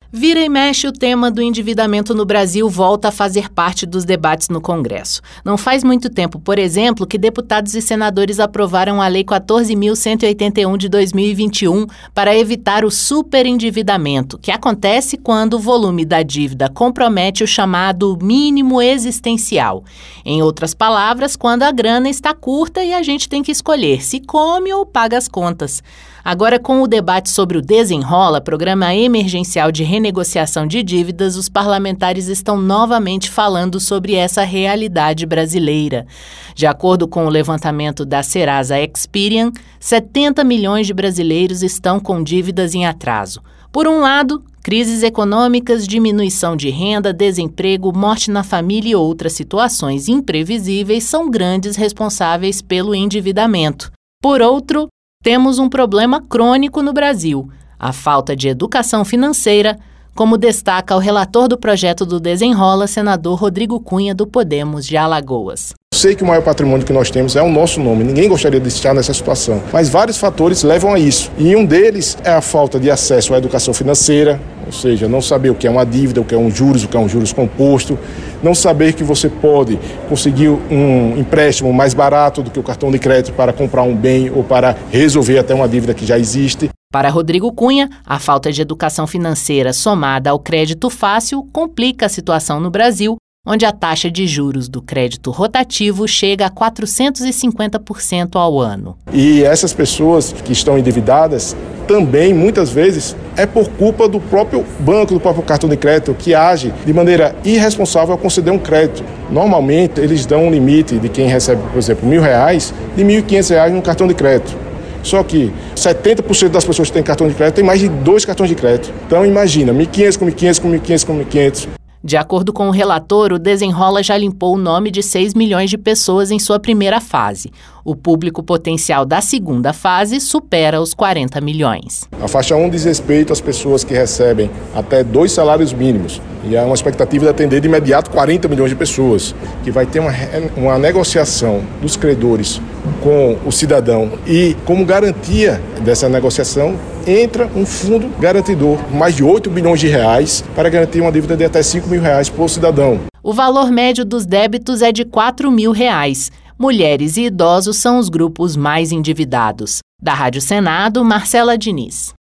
Vira e mexe, o tema do endividamento no Brasil volta a fazer parte dos debates no Congresso. Não faz muito tempo, por exemplo, que deputados e senadores aprovaram a Lei 14.181 de 2021 para evitar o superendividamento, que acontece quando o volume da dívida compromete o chamado mínimo existencial. Em outras palavras, quando a grana está curta e a gente tem que escolher se come ou paga as contas. Agora, com o debate sobre o Desenrola, programa emergencial de renegociação de dívidas, os parlamentares estão novamente falando sobre essa realidade brasileira. De acordo com o levantamento da Serasa Experian, 70 milhões de brasileiros estão com dívidas em atraso. Por um lado, crises econômicas, diminuição de renda, desemprego, morte na família e outras situações imprevisíveis são grandes responsáveis pelo endividamento. Por outro, temos um problema crônico no Brasil, a falta de educação financeira, como destaca o relator do projeto do Desenrola, senador Rodrigo Cunha, do Podemos de Alagoas. Sei que o maior patrimônio que nós temos é o nosso nome, ninguém gostaria de estar nessa situação, mas vários fatores levam a isso, e um deles é a falta de acesso à educação financeira, ou seja, não saber o que é uma dívida, o que é um juros composto, não saber que você pode conseguir um empréstimo mais barato do que o cartão de crédito para comprar um bem ou para resolver até uma dívida que já existe. Para Rodrigo Cunha, a falta de educação financeira somada ao crédito fácil complica a situação no Brasil, onde a taxa de juros do crédito rotativo chega a 450% ao ano. E essas pessoas que estão endividadas também, muitas vezes, é por culpa do próprio banco, do próprio cartão de crédito, que age de maneira irresponsável ao conceder um crédito. Normalmente, eles dão um limite de quem recebe, por exemplo, R$1.000, de R$1.500 no cartão de crédito. Só que 70% das pessoas que têm cartão de crédito têm mais de 2 cartões de crédito. Então, imagina, 1.500 com 1.500 com 1.500 com 1.500. De acordo com o relator, o Desenrola já limpou o nome de 6 milhões de pessoas em sua primeira fase. O público potencial da segunda fase supera os 40 milhões. A faixa 1 diz respeito às pessoas que recebem até 2 salários mínimos. E há uma expectativa de atender de imediato 40 milhões de pessoas, que vai ter uma negociação dos credores com o cidadão. E como garantia dessa negociação, entra um fundo garantidor, mais de 8 bilhões de reais, para garantir uma dívida de até R$5 mil por cidadão. O valor médio dos débitos é de R$4 mil. Mulheres e idosos são os grupos mais endividados. Da Rádio Senado, Marcela Diniz.